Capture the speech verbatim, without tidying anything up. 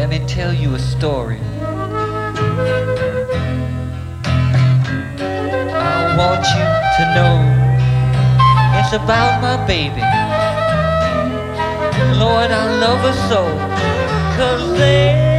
me tell you a story. I want you to know it's about my baby. Lord, I love her so, 'cause there